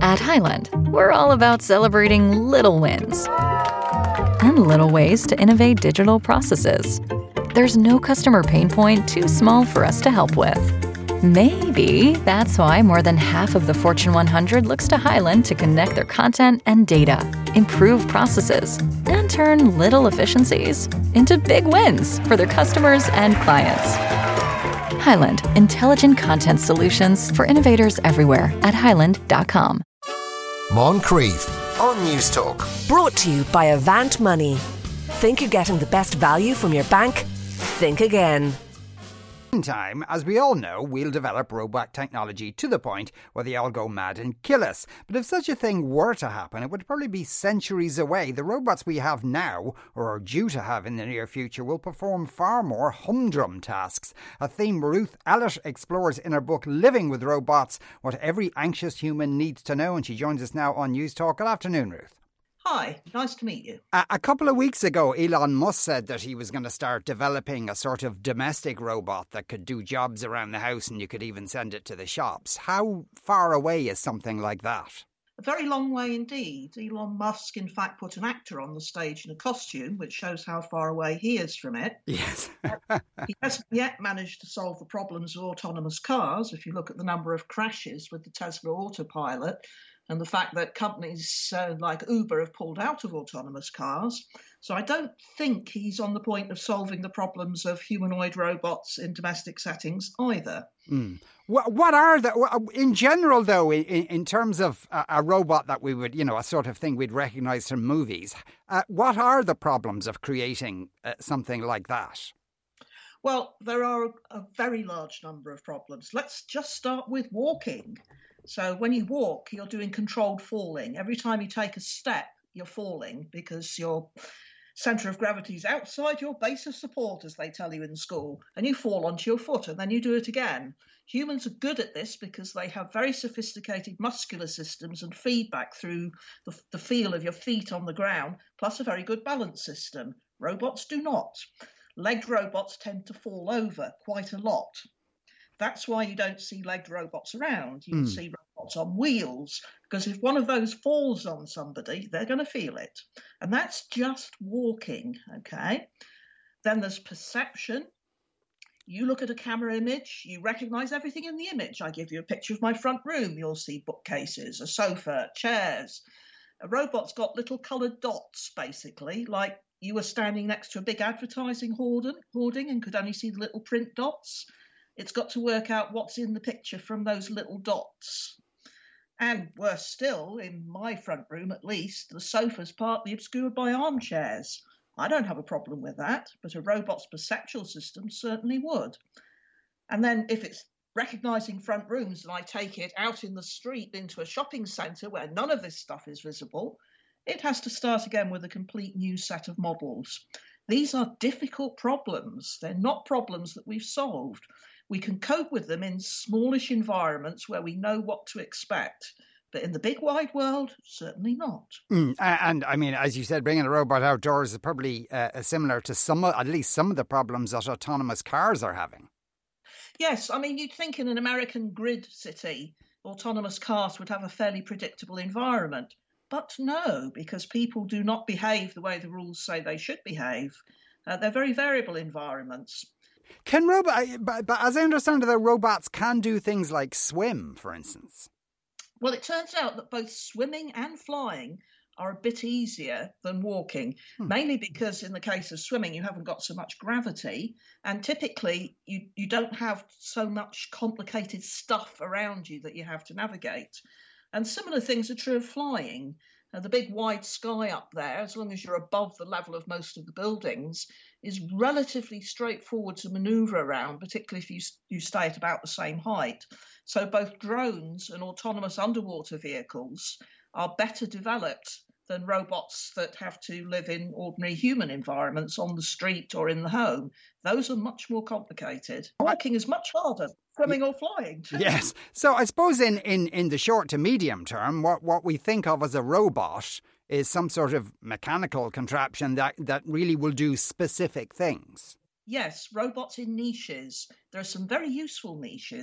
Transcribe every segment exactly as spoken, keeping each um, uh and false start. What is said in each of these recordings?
At Highland, we're all about celebrating little wins and little ways to innovate digital processes. There's no customer pain point too small for us to help with. Maybe that's why more than half of the Fortune one hundred looks to Highland to connect their content and data, improve processes, and turn little efficiencies into big wins for their customers and clients. Highland, intelligent content solutions for innovators everywhere at highland dot com. Moncrief on Newstalk. Brought to you by Avant Money. Think you're getting the best value from your bank? Think again. Meantime, as we all know, we'll develop robot technology to the point where they all go mad and kill us. But if such a thing were to happen, it would probably be centuries away. The robots we have now, or are due to have in the near future, will perform far more humdrum tasks. A theme Ruth Ellett explores in her book Living with Robots, what every anxious human needs to know. And she joins us now on Newstalk. Good afternoon, Ruth. Hi, nice to meet you. A, a couple of weeks ago, Elon Musk said that he was going to start developing a sort of domestic robot that could do jobs around the house and you could even send it to the shops. How far away is something like that? A very long way indeed. Elon Musk, in fact, put an actor on the stage in a costume, which shows how far away he is from it. Yes. He hasn't yet managed to solve the problems of autonomous cars. If you look at the number of crashes with the Tesla autopilot, and the fact that companies uh, like Uber have pulled out of autonomous cars. So I don't think he's on the point of solving the problems of humanoid robots in domestic settings either. Mm. What, what are the, in general though, in, in terms of a, a robot that we would, you know, a sort of thing we'd recognise from movies, uh, what are the problems of creating uh, something like that? Well, there are a very large number of problems. Let's just start with walking. So when you walk, you're doing controlled falling. Every time you take a step, you're falling because your centre of gravity is outside your base of support, as they tell you in school, and you fall onto your foot and then you do it again. Humans are good at this because they have very sophisticated muscular systems and feedback through the, the feel of your feet on the ground, plus a very good balance system. Robots do not. Legged robots tend to fall over quite a lot. That's why you don't see legged robots around. You mm. see robots on wheels, because if one of those falls on somebody, they're going to feel it. And that's just walking, okay? Then there's perception. You look at a camera image, you recognise everything in the image. I give you a picture of my front room. You'll see bookcases, a sofa, chairs. A robot's got little coloured dots, basically, like you were standing next to a big advertising hoarding, hoarding and could only see the little print dots. It's got to work out what's in the picture from those little dots. And worse still, in my front room at least, the sofa's partly obscured by armchairs. I don't have a problem with that, but a robot's perceptual system certainly would. And then if it's recognising front rooms and I take it out in the street into a shopping centre where none of this stuff is visible, it has to start again with a complete new set of models. These are difficult problems. They're not problems that we've solved. We can cope with them in smallish environments where we know what to expect. But in the big wide world, certainly not. Mm, and, I mean, as you said, bringing a robot outdoors is probably uh, similar to some, at least some of the problems that autonomous cars are having. Yes, I mean, you'd think in an American grid city, autonomous cars would have a fairly predictable environment. But no, because people do not behave the way the rules say they should behave. Uh, they're very variable environments. Can robot, but, but as I understand it, the robots can do things like swim, for instance. Well, it turns out that both swimming and flying are a bit easier than walking, hmm. mainly because in the case of swimming, you haven't got so much gravity. And typically, you, you don't have so much complicated stuff around you that you have to navigate. And similar things are true of flying. Uh, the big wide sky up there, as long as you're above the level of most of the buildings, is relatively straightforward to manoeuvre around, particularly if you, you stay at about the same height. So both drones and autonomous underwater vehicles are better developed than robots that have to live in ordinary human environments on the street or in the home. Those are much more complicated. Walking is much harder. Swimming or flying. Yes. So I suppose in, in, in the short to medium term, what, what we think of as a robot is some sort of mechanical contraption that, that really will do specific things. Yes, robots in niches. There are some very useful niches.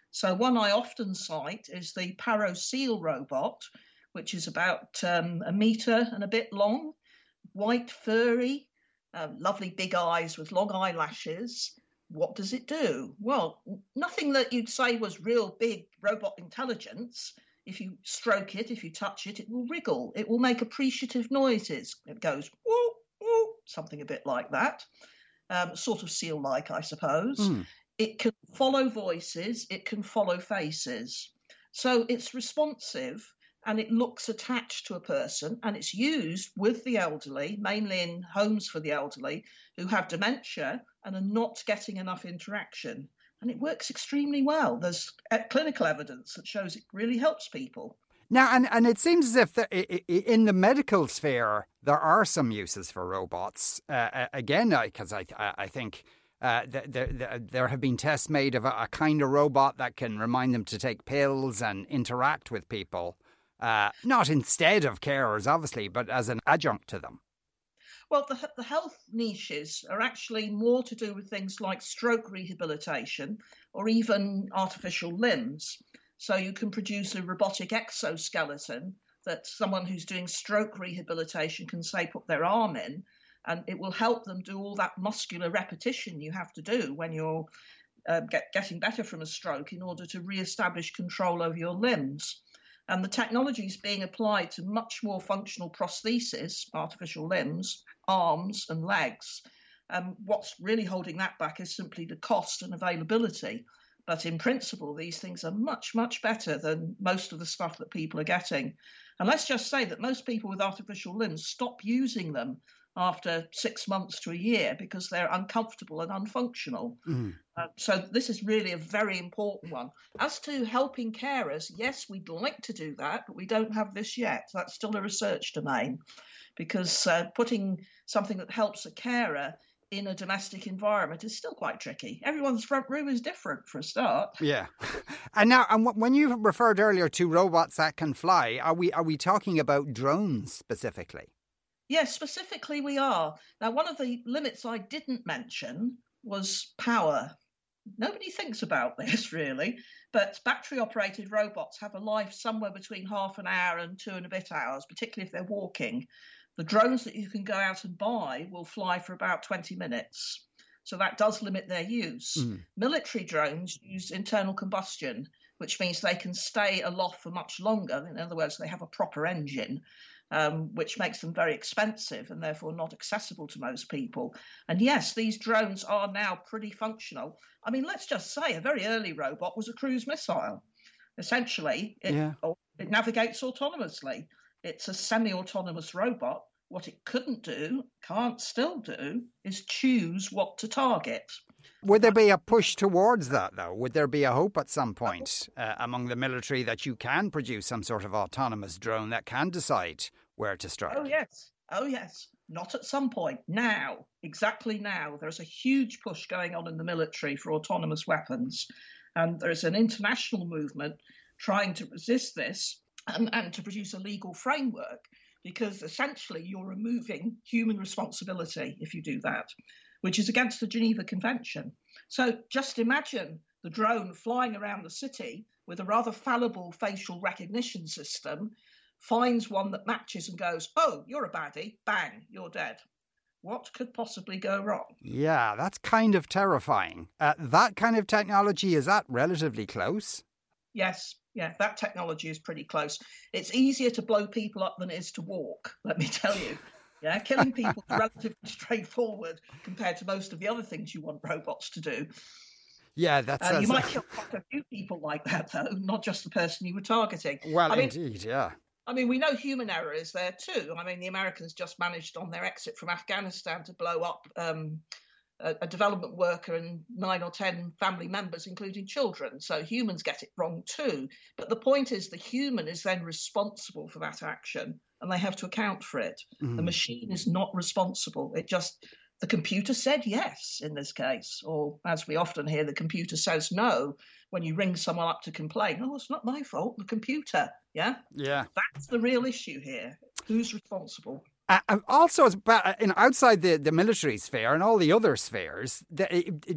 So one I often cite is the Paraseal robot, which is about um, a metre and a bit long, white, furry, uh, lovely big eyes with long eyelashes. What does it do? Well, nothing that you'd say was real big robot intelligence. If you stroke it, if you touch it, it will wriggle. It will make appreciative noises. It goes, woo, woo, something a bit like that. Um, sort of seal-like, I suppose. Mm. It can follow voices. It can follow faces. So it's responsive and it looks attached to a person, and it's used with the elderly, mainly in homes for the elderly who have dementia and are not getting enough interaction. And it works extremely well. There's clinical evidence that shows it really helps people. Now, and, and it seems as if the, in the medical sphere, there are some uses for robots. Uh, again, because I, I think uh, there, there have been tests made of a, a kind of robot that can remind them to take pills and interact with people. Uh, not instead of carers, obviously, but as an adjunct to them. Well, the, the health niches are actually more to do with things like stroke rehabilitation or even artificial limbs. So you can produce a robotic exoskeleton that someone who's doing stroke rehabilitation can, say, put their arm in, and it will help them do all that muscular repetition you have to do when you're uh, get, getting better from a stroke in order to re-establish control over your limbs. And the technology is being applied to much more functional prosthesis, artificial limbs, arms and legs. Um, what's really holding that back is simply the cost and availability. But in principle, these things are much, much better than most of the stuff that people are getting. And let's just say that most people with artificial limbs stop using them after six months to a year because they're uncomfortable and unfunctional. Mm. Uh, so this is really a very important one. As to helping carers, yes, we'd like to do that, but we don't have this yet. That's still a research domain, because uh, putting something that helps a carer in a domestic environment is still quite tricky. Everyone's front room is different, for a start. Yeah. And now, and when you referred earlier to robots that can fly, are we are we talking about drones specifically? Yes, specifically we are. Now, one of the limits I didn't mention was power. Nobody thinks about this, really, but battery-operated robots have a life somewhere between half an hour and two and a bit hours, particularly if they're walking. The drones that you can go out and buy will fly for about twenty minutes. So that does limit their use. Mm. Military drones use internal combustion, which means they can stay aloft for much longer. In other words, they have a proper engine, um, which makes them very expensive and therefore not accessible to most people. And yes, these drones are now pretty functional. I mean, let's just say a very early robot was a cruise missile. Essentially, it, yeah. it navigates autonomously. It's a semi-autonomous robot. What it couldn't do, can't still do, is choose what to target. Would there be a push towards that, though? Would there be a hope at some point uh, among the military that you can produce some sort of autonomous drone that can decide where to strike? Oh, yes. Oh, yes. Not at some point. Now. Exactly now. There's a huge push going on in the military for autonomous weapons. And there's an international movement trying to resist this and, and to produce a legal framework, because essentially you're removing human responsibility if you do that, which is against the Geneva Convention. So just imagine the drone flying around the city with a rather fallible facial recognition system, finds one that matches and goes, oh, you're a baddie, bang, you're dead. What could possibly go wrong? Yeah, that's kind of terrifying. Uh, that kind of technology, is that relatively close? Yes. Yeah, that technology is pretty close. It's easier to blow people up than it is to walk, let me tell you. Yeah, killing people is relatively straightforward compared to most of the other things you want robots to do. Yeah, that's... Uh, you might kill quite a few people like that, though, not just the person you were targeting. Well, I mean, indeed, yeah. I mean, we know human error is there, too. I mean, the Americans just managed on their exit from Afghanistan to blow up um, a, a development worker and nine or ten family members, including children. So humans get it wrong, too. But the point is the human is then responsible for that action, and they have to account for it. Mm. The machine is not responsible. It just... The computer said yes in this case, or as we often hear, the computer says no when you ring someone up to complain. Oh, it's not my fault, the computer. Yeah? Yeah. That's the real issue here. Who's responsible? Uh, also, you know, outside the, the military sphere and all the other spheres, the, it, it,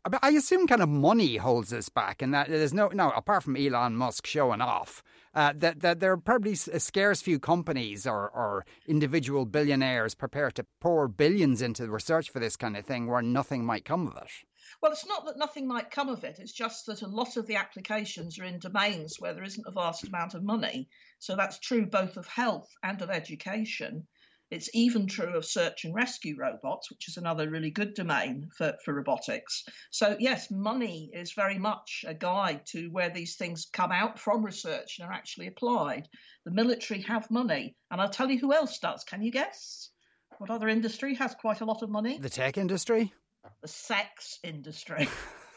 But I assume kind of money holds us back, and that there's no, no, apart from Elon Musk showing off, uh, that, that there are probably a scarce few companies or, or individual billionaires prepared to pour billions into research for this kind of thing where nothing might come of it. Well, it's not that nothing might come of it. It's just that a lot of the applications are in domains where there isn't a vast amount of money. So that's true both of health and of education. It's even true of search and rescue robots, which is another really good domain for, for robotics. So, yes, money is very much a guide to where these things come out from research and are actually applied. The military have money. And I'll tell you who else does. Can you guess? What other industry has quite a lot of money? The tech industry? The sex industry.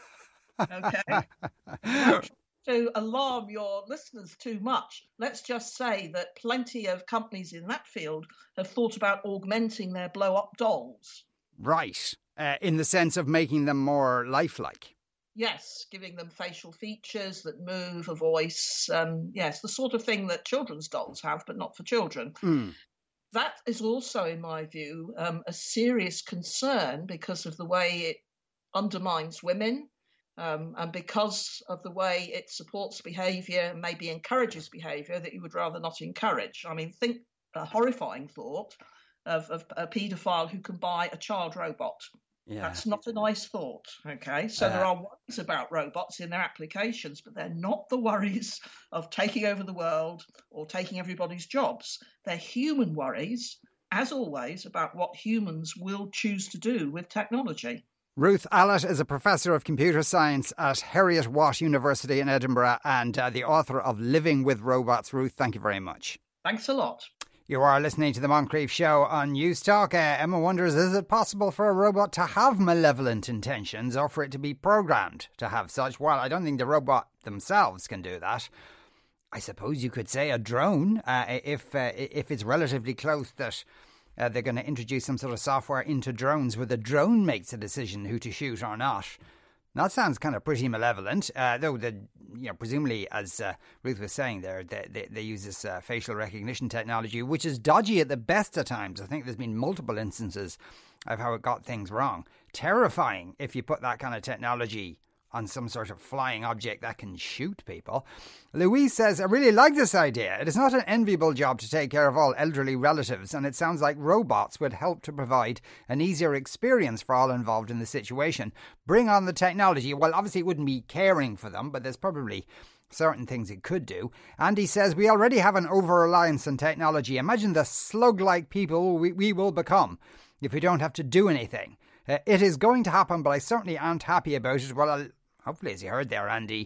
Okay. Not to alarm your listeners too much, let's just say that plenty of companies in that field have thought about augmenting their blow-up dolls. Right. Uh, in the sense of making them more lifelike. Yes, giving them facial features that move, a voice. Um, yes, the sort of thing that children's dolls have, but not for children. Mm. That is also, in my view, um, a serious concern because of the way it undermines women um, and because of the way it supports behaviour, maybe encourages behaviour that you would rather not encourage. I mean, think a horrifying thought of, of a paedophile who can buy a child robot. Yeah. That's not a nice thought, okay? So uh, there are worries about robots in their applications, but they're not the worries of taking over the world or taking everybody's jobs. They're human worries, as always, about what humans will choose to do with technology. Ruth Allott is a professor of computer science at Heriot-Watt University in Edinburgh and uh, the author of Living with Robots. Ruth, thank you very much. Thanks a lot. You are listening to the Moncrief Show on News Talk. Uh, Emma wonders, is it possible for a robot to have malevolent intentions or for it to be programmed to have such? Well, I don't think the robot themselves can do that. I suppose you could say a drone, uh, if uh, if it's relatively close that uh, they're going to introduce some sort of software into drones where the drone makes a decision who to shoot or not. That sounds kind of pretty malevolent, uh, though the you know presumably, as uh, Ruth was saying there, they, they, they use this uh, facial recognition technology, which is dodgy at the best of times. I think there's been multiple instances of how it got things wrong. Terrifying if you put that kind of technology on some sort of flying object that can shoot people. Louise says, I really like this idea. It is not an enviable job to take care of all elderly relatives, and it sounds like robots would help to provide an easier experience for all involved in the situation. Bring on the technology. Well, obviously it wouldn't be caring for them, but there's probably certain things it could do. Andy says, we already have an over-reliance on technology. Imagine the slug-like people we, we will become if we don't have to do anything. Uh, it is going to happen, but I certainly aren't happy about it. Well, I'll Hopefully, as you heard there, Andy,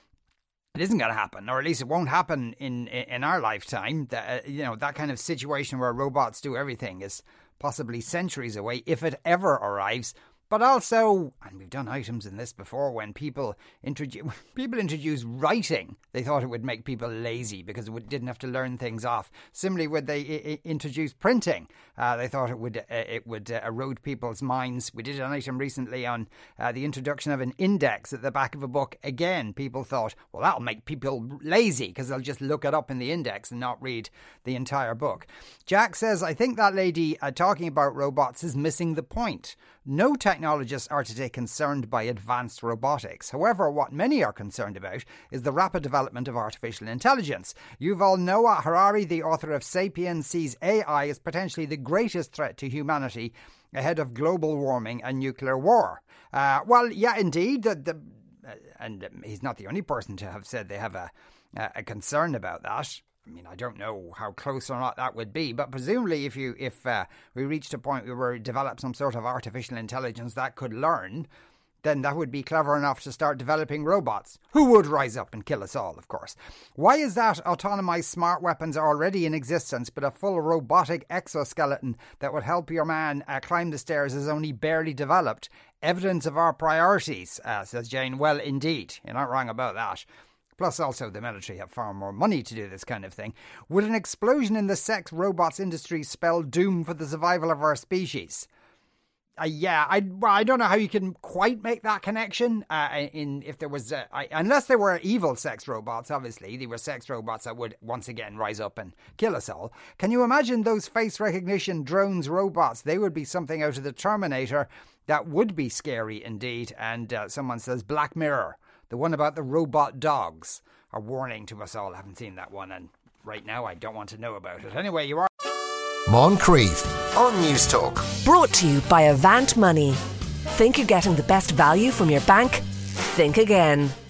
it isn't going to happen, or at least it won't happen in in our lifetime. That, uh, you know, that kind of situation where robots do everything is possibly centuries away, if it ever arrives. But also, and we've done items in this before, when people introduce people introduce writing, they thought it would make people lazy because it didn't have to learn things off. Similarly, when they I- introduce printing, uh, they thought it would uh, it would uh, erode people's minds. We did an item recently on uh, the introduction of an index at the back of a book. Again, people thought, well, that'll make people lazy because they'll just look it up in the index and not read the entire book. Jack says, I think that lady uh, talking about robots is missing the point. No technologists are today concerned by advanced robotics. However, what many are concerned about is the rapid development of artificial intelligence. Yuval Noah Harari, the author of Sapiens, sees A I as potentially the greatest threat to humanity ahead of global warming and nuclear war. Uh, well, yeah, indeed. The, the, uh, and he's not the only person to have said they have a, a concern about that. I mean, I don't know how close or not that would be, but presumably if you if uh, we reached a point where we developed some sort of artificial intelligence that could learn, then that would be clever enough to start developing robots, who would rise up and kill us all, of course. Why is that autonomized smart weapons are already in existence, but a full robotic exoskeleton that would help your man uh, climb the stairs is only barely developed? Evidence of our priorities, uh, says Jane. Well, indeed, you're not wrong about that. Plus, also, the military have far more money to do this kind of thing. Would an explosion in the sex robots industry spell doom for the survival of our species? Uh, yeah, I well, I don't know how you can quite make that connection. Uh, in if there was, uh, I, unless they were evil sex robots, obviously they were sex robots that would once again rise up and kill us all. Can you imagine those face recognition drones robots? They would be something out of the Terminator. That would be scary indeed. And uh, someone says Black Mirror, the one about the robot dogs, a warning to us all. I haven't seen that one, and right now I don't want to know about it. Anyway, you are. Moncrief on News Talk. Brought to you by Avant Money. Think you're getting the best value from your bank? Think again.